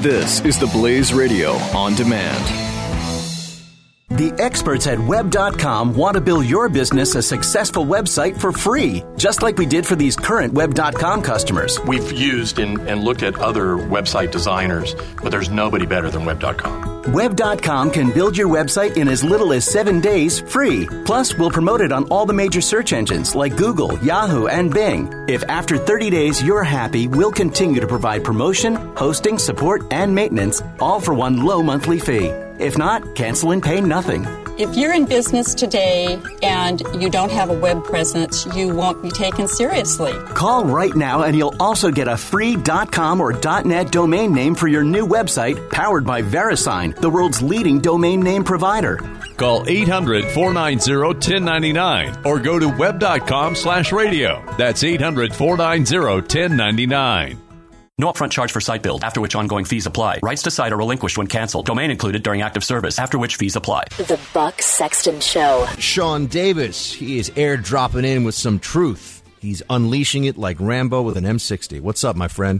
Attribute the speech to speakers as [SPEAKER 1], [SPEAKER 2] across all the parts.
[SPEAKER 1] This is the Blaze Radio on demand.
[SPEAKER 2] The experts at Web.com want to build your business a successful website for free, just like we did for these current Web.com customers.
[SPEAKER 3] We've used and looked at other website designers, but there's nobody better than Web.com.
[SPEAKER 2] Web.com can build your website in as little as 7 days free. Plus, we'll promote it on all the major search engines like Google, Yahoo, and Bing. If after 30 days you're happy, we'll continue to provide promotion, hosting, support, and maintenance, all for one low monthly fee. If not, cancel and pay nothing.
[SPEAKER 4] If you're in business today and you don't have a web presence, you won't be taken seriously.
[SPEAKER 2] Call right now and you'll also get a free .com or .net domain name for your new website powered by VeriSign, the world's leading domain name provider.
[SPEAKER 5] Call 800-490-1099 or go to web.com/radio. That's 800-490-1099.
[SPEAKER 6] No upfront charge for site build, after which ongoing fees apply. Rights to site are relinquished when canceled. Domain included during active service, after which fees apply.
[SPEAKER 7] The Buck Sexton Show.
[SPEAKER 8] Sean Davis, he is airdropping in with some truth. He's unleashing it like Rambo with an M60. What's up, my friend?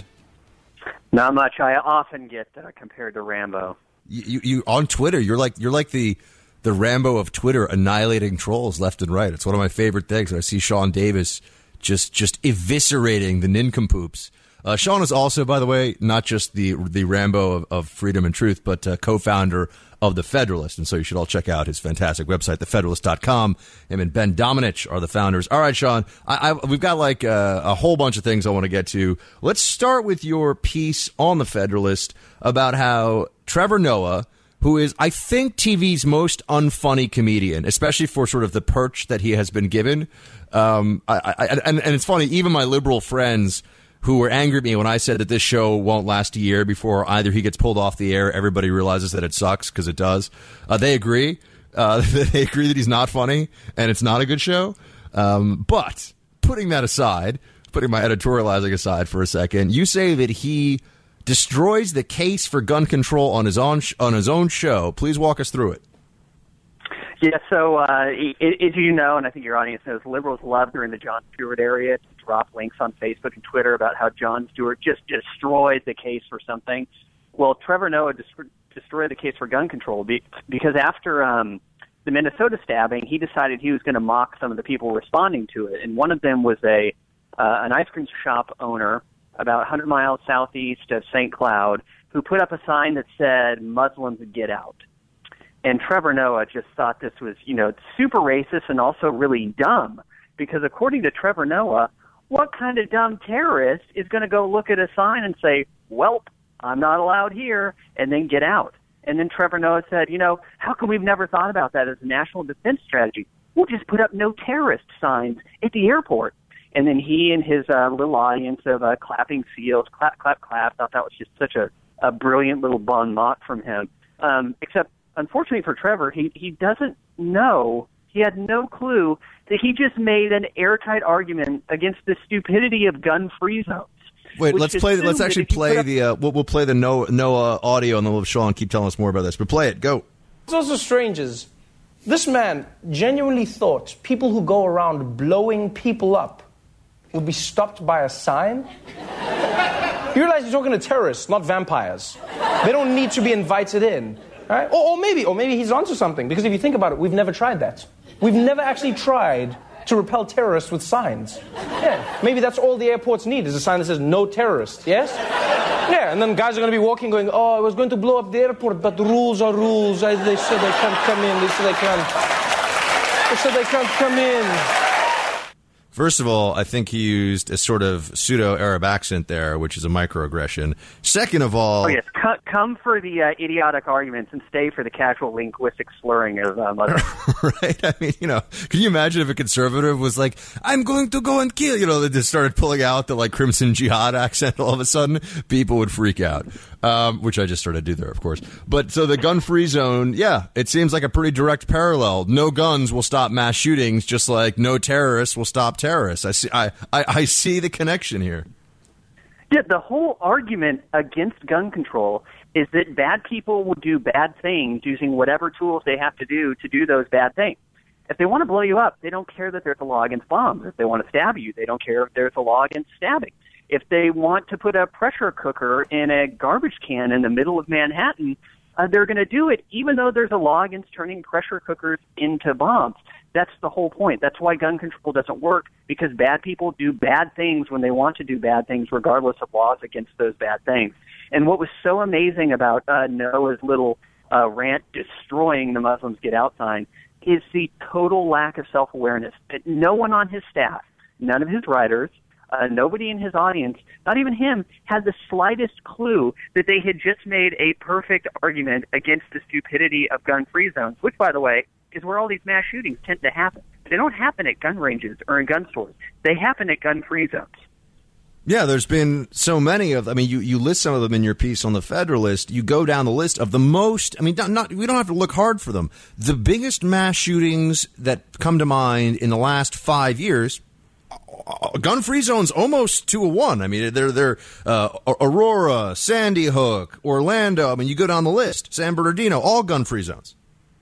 [SPEAKER 9] Not much. I often get compared to Rambo.
[SPEAKER 8] You on Twitter, you're like the Rambo of Twitter, annihilating trolls left and right. It's one of my favorite things. I see Sean Davis just eviscerating the nincompoops. Sean is also, by the way, not just the Rambo of Freedom and Truth, but co-founder of The Federalist. And so you should all check out his fantastic website, thefederalist.com. Him and Ben Domenech are the founders. All right, Sean, we've got like a whole bunch of things I want to get to. Let's start with your piece on The Federalist about how Trevor Noah, who is, I think, TV's most unfunny comedian, especially for sort of the perch that he has been given. And it's funny, even my liberal friends who were angry at me when I said that this show won't last a year before either he gets pulled off the air, everybody realizes that it sucks, because it does. They agree. They agree that he's not funny and it's not a good show. But putting that aside, putting my editorializing aside for a second, you say that he destroys the case for gun control on his own show. Please walk us through it.
[SPEAKER 9] Yeah, so as you know, and I think your audience knows, liberals love during the Jon Stewart era to drop links on Facebook and Twitter about how Jon Stewart just destroyed the case for something. Well, Trevor Noah destroyed the case for gun control because after the Minnesota stabbing, he decided he was going to mock some of the people responding to it. And one of them was an ice cream shop owner about 100 miles southeast of St. Cloud who put up a sign that said, "Muslims, get out." And Trevor Noah just thought this was, super racist and also really dumb. Because according to Trevor Noah, what kind of dumb terrorist is going to go look at a sign and say, "Welp, I'm not allowed here," and then get out? And then Trevor Noah said, how come we've never thought about that as a national defense strategy? We'll just put up no terrorist signs at the airport. And then he and his little audience of clapping seals, clap, clap, clap, thought that was just such a brilliant little bon mot from him. Except, unfortunately for Trevor, he doesn't know, he had no clue that he just made an airtight argument against the stupidity of gun-free zones.
[SPEAKER 8] Wait, let's actually play the we'll play the Noah audio, and then we'll Sean keep telling us more about this. But play it, go.
[SPEAKER 10] What's also strange is this man genuinely thought people who go around blowing people up would be stopped by a sign. You realize you're talking to terrorists, not vampires. They don't need to be invited in. Right? Or maybe he's onto something, because if you think about it, we've never tried that. We've never actually tried to repel terrorists with signs. Yeah, maybe that's all the airports need, is a sign that says "No terrorist," yes? Yeah, and then guys are going to be walking going, "Oh, I was going to blow up the airport, but the rules are rules. They said they can't come in. They said they can't come in."
[SPEAKER 8] First of all, I think he used a sort of pseudo-Arab accent there, which is a microaggression. Second of all...
[SPEAKER 9] Oh, yes. Come for the idiotic arguments and stay for the casual linguistic slurring of
[SPEAKER 8] Right? I mean, can you imagine if a conservative was like, "I'm going to go and kill," they just started pulling out the, Crimson Jihad accent all of a sudden? People would freak out, which I just started to do there, of course. But so the gun-free zone, yeah, it seems like a pretty direct parallel. No guns will stop mass shootings, just like no terrorists will stop terrorists. I see the connection here.
[SPEAKER 9] Yeah, the whole argument against gun control is that bad people will do bad things using whatever tools they have to do those bad things. If they want to blow you up, they don't care that there's a law against bombs. If they want to stab you, they don't care if there's a law against stabbing. If they want to put a pressure cooker in a garbage can in the middle of Manhattan, they're going to do it, even though there's a law against turning pressure cookers into bombs. That's the whole point. That's why gun control doesn't work, because bad people do bad things when they want to do bad things, regardless of laws against those bad things. And what was so amazing about Noah's little rant destroying the Muslims Get Out sign is the total lack of self-awareness. That no one on his staff, none of his writers, nobody in his audience, not even him, had the slightest clue that they had just made a perfect argument against the stupidity of gun-free zones, which, by the way, is where all these mass shootings tend to happen. They don't happen at gun ranges or in gun stores. They happen at gun-free zones.
[SPEAKER 8] Yeah, there's been so many of them. I mean, you list some of them in your piece on the Federalist. You go down the list of the most, I mean, we don't have to look hard for them. The biggest mass shootings that come to mind in the last 5 years, gun-free zones almost 2-1. I mean, they're Aurora, Sandy Hook, Orlando. I mean, you go down the list. San Bernardino, all gun-free zones.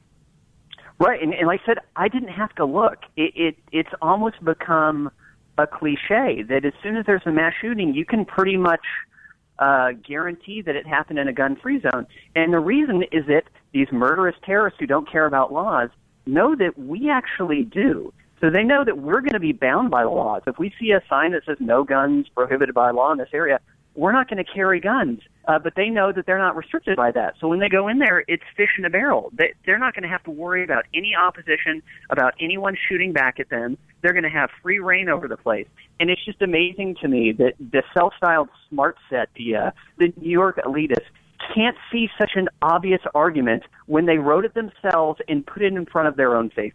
[SPEAKER 9] Right, and like I said, I didn't have to look. It's almost become a cliche that as soon as there's a mass shooting, you can pretty much guarantee that it happened in a gun-free zone. And the reason is that these murderous terrorists who don't care about laws know that we actually do. So they know that we're going to be bound by the laws. If we see a sign that says no guns prohibited by law in this area, we're not going to carry guns. But they know that they're not restricted by that. So when they go in there, it's fish in a barrel. They're not going to have to worry about any opposition, about anyone shooting back at them. They're going to have free reign over the place. And it's just amazing to me that the self-styled smart set, the New York elitists, can't see such an obvious argument when they wrote it themselves and put it in front of their own face.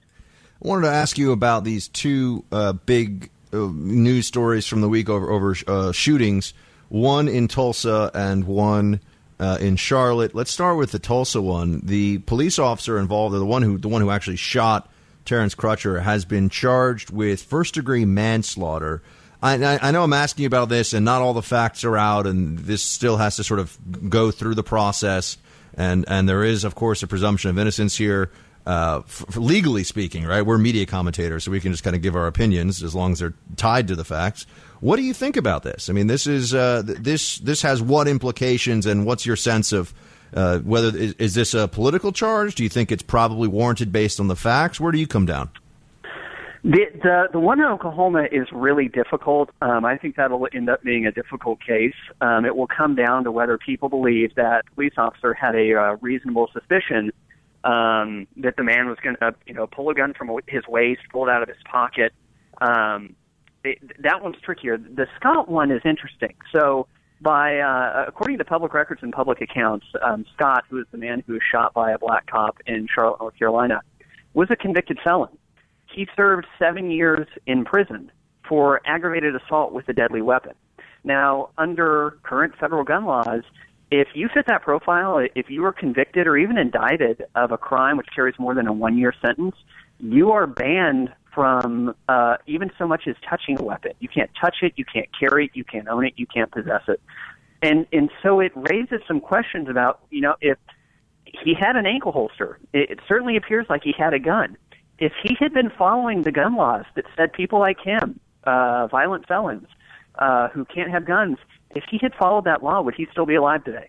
[SPEAKER 8] I wanted to ask you about these two big news stories from the week over shootings, one in Tulsa and one in Charlotte. Let's start with the Tulsa one. The police officer involved, the one who actually shot Terrence Crutcher, has been charged with first-degree manslaughter. I know I'm asking you about this, and not all the facts are out, and this still has to sort of go through the process. And there is, of course, a presumption of innocence here. For legally speaking, right? We're media commentators, so we can just kind of give our opinions as long as they're tied to the facts. What do you think about this? I mean, this is this has what implications, and what's your sense of whether is this a political charge? Do you think it's probably warranted based on the facts? Where do you come down?
[SPEAKER 9] The one in Oklahoma is really difficult. I think that'll end up being a difficult case. It will come down to whether people believe that the police officer had a reasonable suspicion that the man was going to, pull a gun from his waist, pull it out of his pocket. That one's trickier. The Scott one is interesting. So, according to public records and public accounts, Scott, who is the man who was shot by a black cop in Charlotte, North Carolina, was a convicted felon. He served 7 years in prison for aggravated assault with a deadly weapon. Now, under current federal gun laws, if you fit that profile, if you were convicted or even indicted of a crime which carries more than a 1-year sentence, you are banned from even so much as touching a weapon. You can't touch it, you can't carry it, you can't own it, you can't possess it. And so it raises some questions about, if he had an ankle holster, it certainly appears like he had a gun. If he had been following the gun laws that said people like him, violent felons who can't have guns, if he had followed that law, would he still be alive today?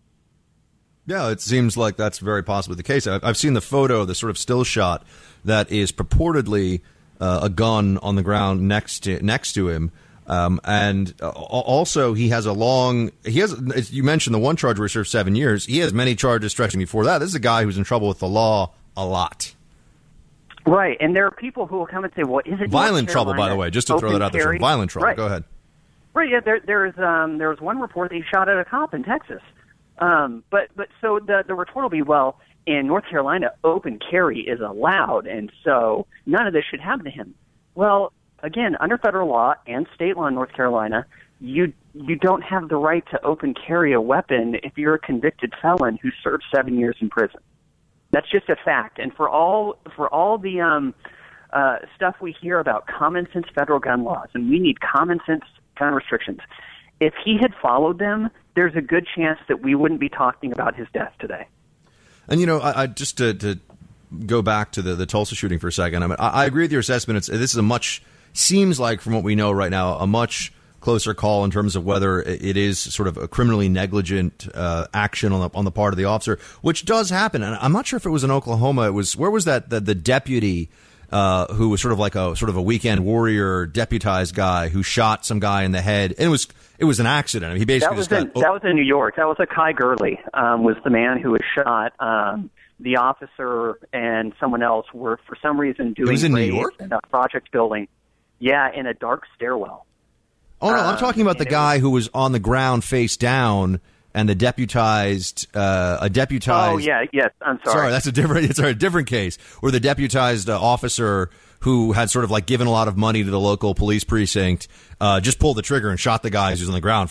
[SPEAKER 8] Yeah, it seems like that's very possibly the case. I've seen the photo, the sort of still shot that is purportedly a gun on the ground next to him. And also he has you mentioned the one charge where he served 7 years. He has many charges stretching before that. This is a guy who's in trouble with the law a lot.
[SPEAKER 9] Right, and there are people who will come and say, well, is it
[SPEAKER 8] violent trouble, by the way, just to throw that out there. Violent trouble, right. Go ahead.
[SPEAKER 9] Right, yeah, there was one report that he shot at a cop in Texas. But so the retort will be, well, in North Carolina, open carry is allowed, and so none of this should happen to him. Well, again, under federal law and state law in North Carolina, you don't have the right to open carry a weapon if you're a convicted felon who served 7 years in prison. That's just a fact. And for all the stuff we hear about common sense federal gun laws, and we need common sense gun restrictions, if he had followed them, there's a good chance that we wouldn't be talking about his death today.
[SPEAKER 8] And, I just to go back to the Tulsa shooting for a second, I agree with your assessment. This is seems like, from what we know right now, a much closer call in terms of whether it is sort of a criminally negligent action on the part of the officer, which does happen. And I'm not sure if it was in Oklahoma. It was, where was that the deputy who was sort of like a weekend warrior deputized guy who shot some guy in the head, and it was an accident. I mean, he basically
[SPEAKER 9] that was in New York. That was Kai Gurley was the man who was shot. The officer and someone else were for some reason doing
[SPEAKER 8] in New York?
[SPEAKER 9] In a project building. Yeah, in a dark stairwell.
[SPEAKER 8] Oh no, I'm talking about the guy who was on the ground face down. And the deputized. Oh
[SPEAKER 9] yeah, yes. I'm sorry.
[SPEAKER 8] Sorry, that's a different case where the deputized officer who had sort of like given a lot of money to the local police precinct just pulled the trigger and shot the guy who's on the ground.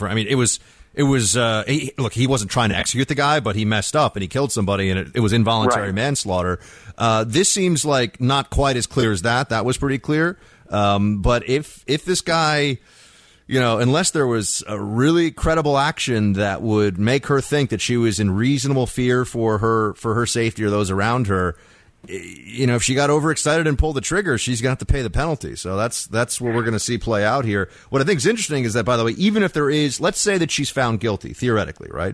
[SPEAKER 8] He wasn't trying to execute the guy, but he messed up and he killed somebody, and it was involuntary manslaughter. This seems like not quite as clear as that. That was pretty clear. But if this guy. Unless there was a really credible action that would make her think that she was in reasonable fear for her safety or those around her, if she got overexcited and pulled the trigger, she's going to have to pay the penalty. So that's what we're going to see play out here. What I think is interesting is that, by the way, even if there is, let's say that she's found guilty, theoretically, right?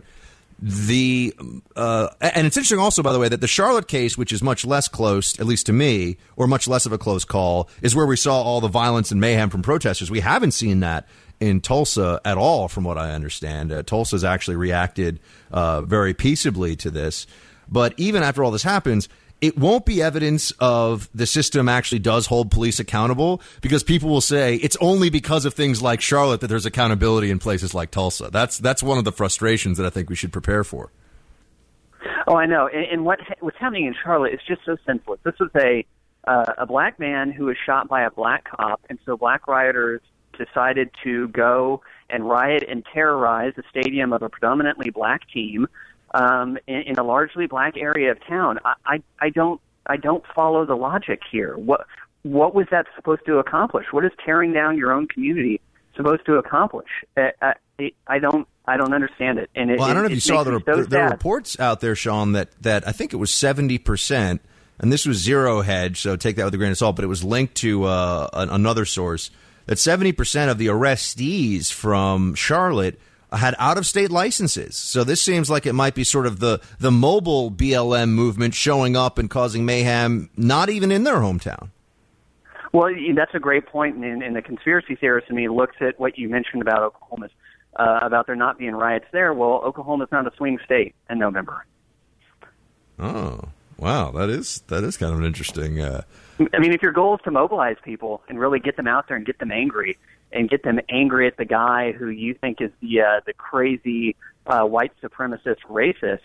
[SPEAKER 8] And it's interesting also, by the way, that the Charlotte case, which is much less close, at least to me, or much less of a close call, is where we saw all the violence and mayhem from protesters. We haven't seen that in Tulsa at all, from what I understand. Tulsa's actually reacted very peaceably to this. But even after all this happens, it won't be evidence of the system actually does hold police accountable, because people will say it's only because of things like Charlotte that there's accountability in places like Tulsa. That's one of the frustrations that I think we should prepare for.
[SPEAKER 9] Oh, I know. And what's happening in Charlotte is just so senseless. This was a black man who was shot by a black cop, and so black rioters decided to go and riot and terrorize the stadium of a predominantly black team in a largely black area of town. I don't follow the logic here. What was that supposed to accomplish? What is tearing down your own community supposed to accomplish? I don't understand it. And
[SPEAKER 8] I don't know if you saw there are reports out there, Sean, that I think it was 70%, and this was Zero Hedge, so take that with a grain of salt, but it was linked to another source, that 70% of the arrestees from Charlotte had out-of-state licenses. So this seems like it might be sort of the mobile BLM movement showing up and causing mayhem, not even in their hometown.
[SPEAKER 9] Well, that's a great point, and the conspiracy theorist in me looks at what you mentioned about Oklahoma, about there not being riots there. Well, Oklahoma's not a swing state in November.
[SPEAKER 8] Oh, wow, that is kind of an interesting...
[SPEAKER 9] I mean, if your goal is to mobilize people and really get them out there and get them angry at the guy who you think is the crazy white supremacist racist,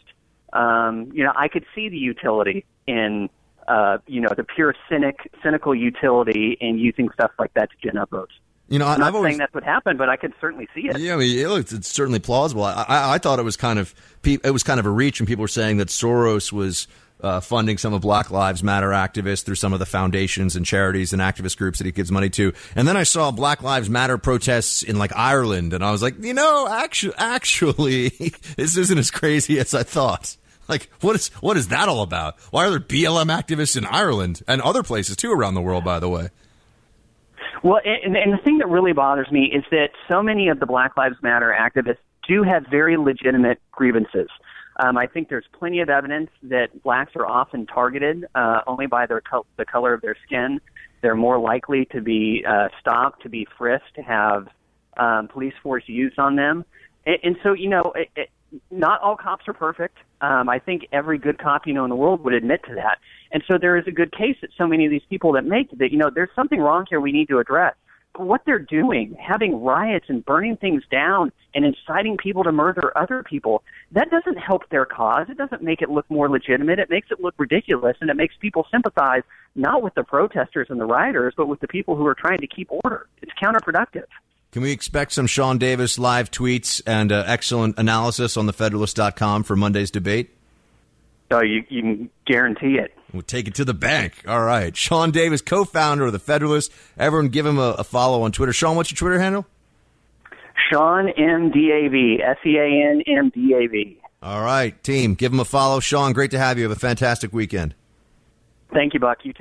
[SPEAKER 9] I could see the utility in the pure cynical utility in using stuff like that to gin up votes. I'm not saying that's what happened, but I could certainly see it.
[SPEAKER 8] Yeah, I mean, it's certainly plausible. I thought it was kind of a reach, and people were saying that Soros was funding some of Black Lives Matter activists through some of the foundations and charities and activist groups that he gives money to. And then I saw Black Lives Matter protests in like Ireland, and I was like, actually, this isn't as crazy as I thought. Like, what is that all about? Why are there BLM activists in Ireland and other places too around the world, by the way?
[SPEAKER 9] Well, and the thing that really bothers me is that so many of the Black Lives Matter activists do have very legitimate grievances. I think there's plenty of evidence that blacks are often targeted only by the color of their skin. They're more likely to be stopped, to be frisked, to have police force used on them. And so, not all cops are perfect. I think every good cop in the world would admit to that. And so there is a good case that so many of these people that make that, there's something wrong here we need to address. But what they're doing, having riots and burning things down and inciting people to murder other people, that doesn't help their cause. It doesn't make it look more legitimate. It makes it look ridiculous, and it makes people sympathize not with the protesters and the rioters, but with the people who are trying to keep order. It's counterproductive.
[SPEAKER 8] Can we expect some Sean Davis live tweets and excellent analysis on thefederalist.com for Monday's debate?
[SPEAKER 9] So you can guarantee it.
[SPEAKER 8] We'll take it to the bank. All right. Sean Davis, co-founder of The Federalist. Everyone give him a follow on Twitter. Sean, what's your Twitter handle?
[SPEAKER 9] Sean MDAV, SEANMDAV.
[SPEAKER 8] All right, team. Give him a follow. Sean, great to have you. Have a fantastic weekend.
[SPEAKER 9] Thank you, Buck. You too.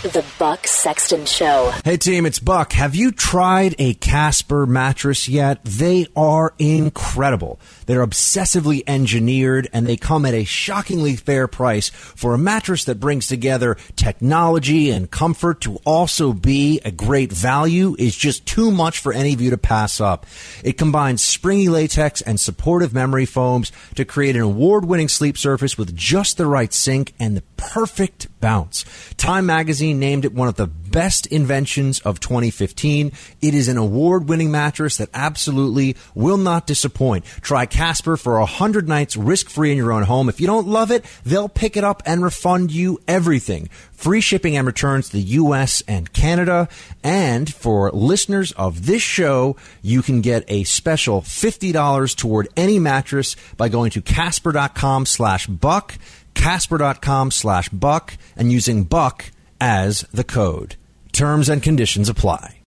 [SPEAKER 7] The Buck Sexton Show.
[SPEAKER 11] Hey team, it's Buck. Have you tried a Casper mattress yet? They are incredible. They're obsessively engineered and they come at a shockingly fair price for a mattress that brings together technology and comfort to also be a great value is just too much for any of you to pass up. It combines springy latex and supportive memory foams to create an award-winning sleep surface with just the right sink and the perfect bounce. Time magazine named it one of the best inventions of 2015. It is an award-winning mattress that absolutely will not disappoint. Try Casper for 100 nights risk-free in your own home. If you don't love it, they'll pick it up and refund you everything. Free shipping and returns to the U.S. and Canada. And for listeners of this show, you can get a special $50 toward any mattress by going to Casper.com/Buck, Casper.com/Buck, and using Buck as the code. Terms and conditions apply.